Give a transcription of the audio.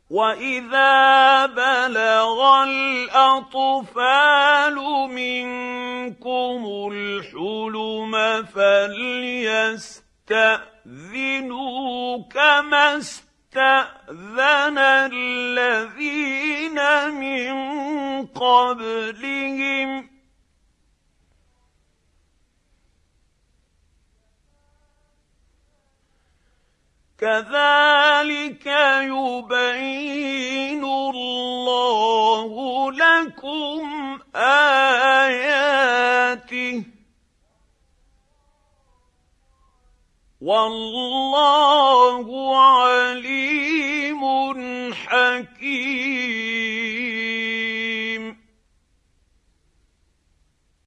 وَإِذَا بَلَغَ الْأَطْفَالُ مِنكُمُ الْحُلُمَ فَلْيَسْتَأْذِنُوا كَمَا اسْتَأْذَنَ الَّذِينَ مِن قَبْلِهِمْ ۚ كَذَٰلِكَ يُبَيِّنُ اللَّهُ لَكُمْ آيَاتِهِ ۗ وَاللَّهُ عَلِيمٌ حَكِيمٌ.